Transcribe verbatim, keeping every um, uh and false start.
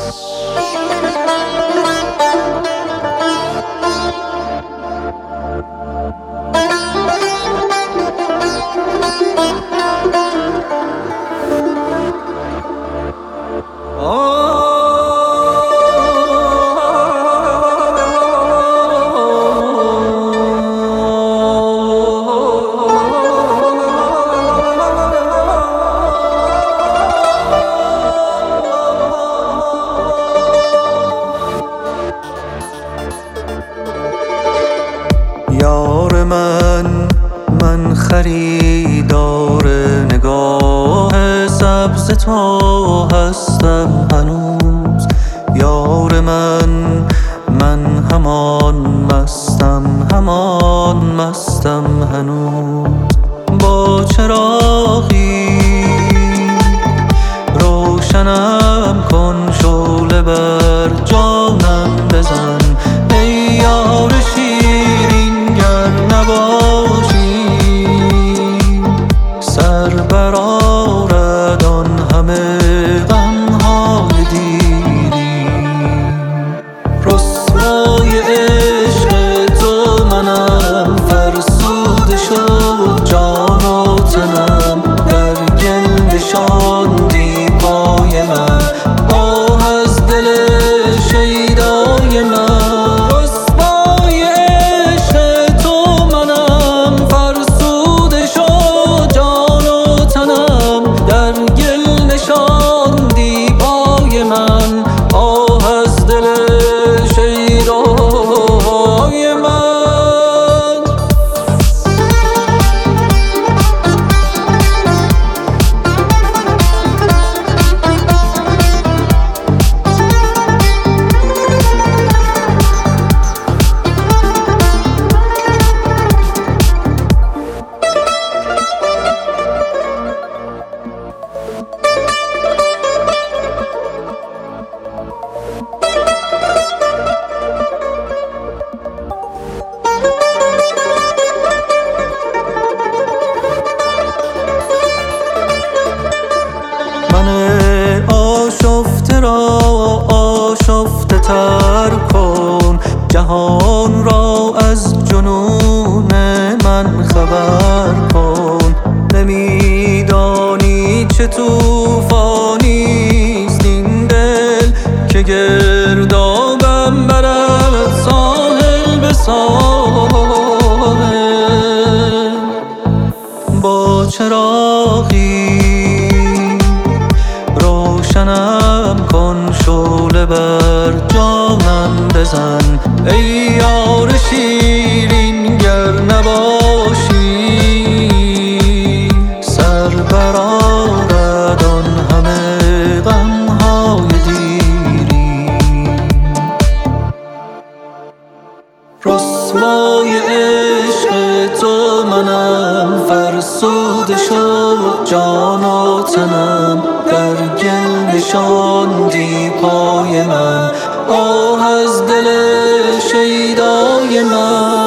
یار من من خریدار نگاه سبز تو هستم هنوز. یار من من همان مستم همان مستم هنوز. با چراغی روشنم کن، شعله بر جانم بزن. ای یار شیرین گر نباشی، سر برآرد آن همه غم‌های دیری. رسوای عشق تو منم، فرسوده شد جان و تنم. در گل نشاندی پای من، آه از دل شیدای من. آشفته را آشفته تر کن، جهان را از جنون من خبر کن. نمیدانی چه طوفانیست این دل که گردابم برد ساحل به ساحل. با چراغی روشنم کن، شعله بر جانم بزن. ای یار شیرین گر نباشی، سر برآرد آن همه غم‌های دیری. رسوای عشق تو منم، فرسوده شد جان و تنم. در گل نشاندی پای من، آه از دل شیدای من.